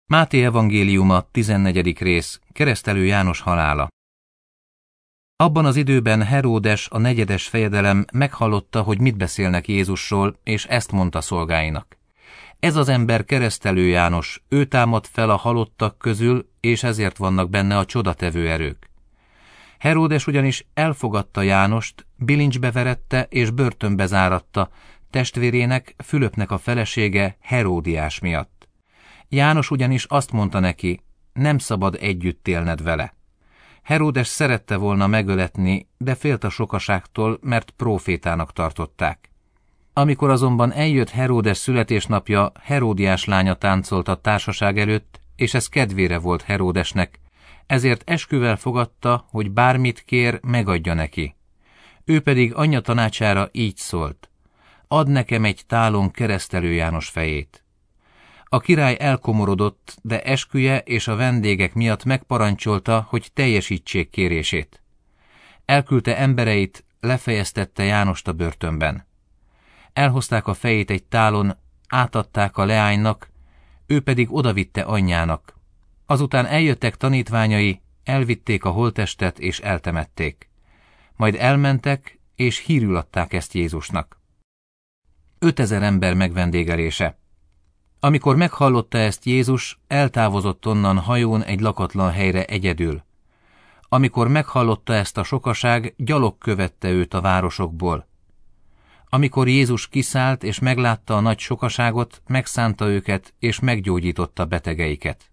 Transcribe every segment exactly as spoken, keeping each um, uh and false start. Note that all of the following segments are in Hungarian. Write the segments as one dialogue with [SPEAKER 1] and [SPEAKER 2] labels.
[SPEAKER 1] Máté evangéliuma, tizennegyedik rész, Keresztelő János halála. Abban az időben Heródes, a negyedes fejedelem meghallotta, hogy mit beszélnek Jézusról, és ezt mondta szolgáinak. Ez az ember Keresztelő János, ő támad fel a halottak közül, és ezért vannak benne a csodatevő erők. Heródes ugyanis elfogadta Jánost, bilincsbe verette és börtönbe záratta, testvérének, Fülöpnek a felesége Heródiás miatt. János ugyanis azt mondta neki, nem szabad együtt élned vele. Heródes szerette volna megöletni, de félt a sokaságtól, mert prófétának tartották. Amikor azonban eljött Heródes születésnapja, Heródiás lánya táncolt a társaság előtt, és ez kedvére volt Heródesnek, ezért esküvel fogadta, hogy bármit kér, megadja neki. Ő pedig anyja tanácsára így szólt, add nekem egy tálon Keresztelő János fejét. A király elkomorodott, de esküje és a vendégek miatt megparancsolta, hogy teljesítsék kérését. Elküldte embereit, lefejeztette Jánost a börtönben. Elhozták a fejét egy tálon, átadták a leánynak, ő pedig odavitte anyjának. Azután eljöttek tanítványai, elvitték a holttestet és eltemették. Majd elmentek, és hírül adták ezt Jézusnak. Ötezer ember megvendégelése. Amikor meghallotta ezt Jézus, eltávozott onnan hajón egy lakatlan helyre egyedül. Amikor meghallotta ezt a sokaság, gyalog követte őt a városokból. Amikor Jézus kiszállt és meglátta a nagy sokaságot, megszánta őket és meggyógyította betegeiket.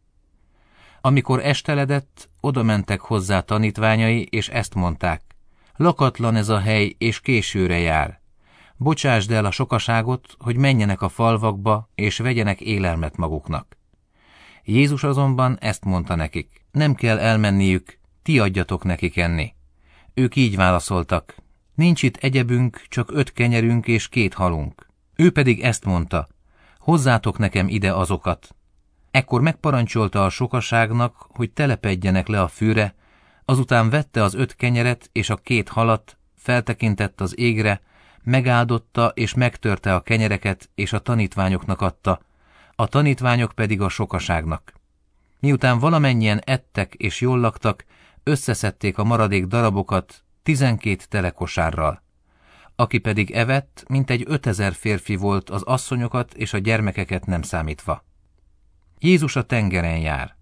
[SPEAKER 1] Amikor esteledett, odamentek hozzá tanítványai, és ezt mondták, lakatlan ez a hely, és későre jár. Bocsásd el a sokaságot, hogy menjenek a falvakba, és vegyenek élelmet maguknak. Jézus azonban ezt mondta nekik, nem kell elmenniük, ti adjatok nekik enni. Ők így válaszoltak, nincs itt egyebünk, csak öt kenyerünk és két halunk. Ő pedig ezt mondta, hozzátok nekem ide azokat. Ekkor megparancsolta a sokaságnak, hogy telepedjenek le a fűre, azután vette az öt kenyeret és a két halat, feltekintett az égre, megáldotta és megtörte a kenyereket, és a tanítványoknak adta, a tanítványok pedig a sokaságnak. Miután valamennyien ettek és jól laktak, összeszedték a maradék darabokat tizenkét telekosárral. Aki pedig evett, mintegy ötezer férfi volt, az asszonyokat és a gyermekeket nem számítva. Jézus a tengeren jár.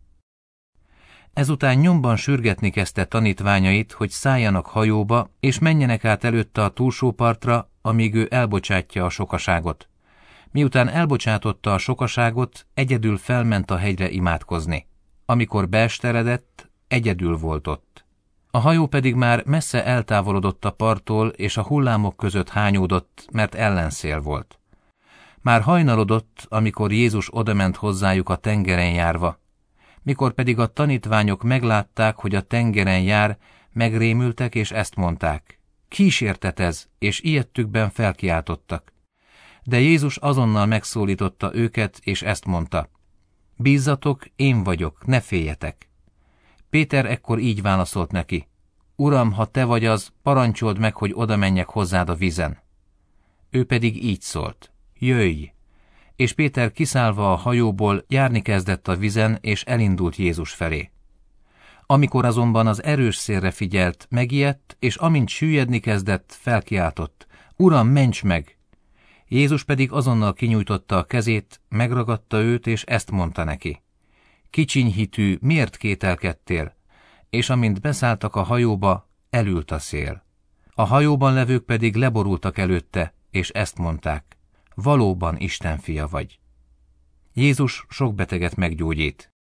[SPEAKER 1] Ezután nyomban sürgetni kezdte tanítványait, hogy szálljanak hajóba, és menjenek át előtte a túlsó partra, amíg ő elbocsátja a sokaságot. Miután elbocsátotta a sokaságot, egyedül felment a hegyre imádkozni. Amikor beesteredett, egyedül volt ott. A hajó pedig már messze eltávolodott a parttól, és a hullámok között hányódott, mert ellenszél volt. Már hajnalodott, amikor Jézus odament hozzájuk a tengeren járva. Mikor pedig a tanítványok meglátták, hogy a tengeren jár, megrémültek és ezt mondták. Kísértet ez, és ijedtükben felkiáltottak. De Jézus azonnal megszólította őket, és ezt mondta. Bízzatok, én vagyok, ne féljetek. Péter ekkor így válaszolt neki. Uram, ha te vagy az, parancsold meg, hogy oda menjek hozzád a vízen. Ő pedig így szólt. Jöjj! És Péter kiszállva a hajóból járni kezdett a vízen, és elindult Jézus felé. Amikor azonban az erős szélre figyelt, megijedt, és amint süllyedni kezdett, felkiáltott. Uram, ments meg! Jézus pedig azonnal kinyújtotta a kezét, megragadta őt, és ezt mondta neki. Kicsiny hitű, miért kételkedtél? És amint beszálltak a hajóba, elült a szél. A hajóban levők pedig leborultak előtte, és ezt mondták. Valóban Isten fia vagy. Jézus sok beteget meggyógyít.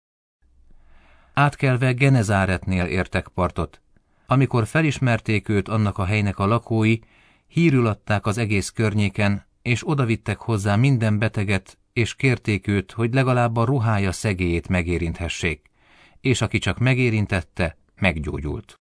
[SPEAKER 1] Átkelve Genezáretnél értek partot. Amikor felismerték őt annak a helynek a lakói, hírül adták az egész környéken, és odavittek hozzá minden beteget, és kérték őt, hogy legalább a ruhája szegélyét megérinthessék, és aki csak megérintette, meggyógyult.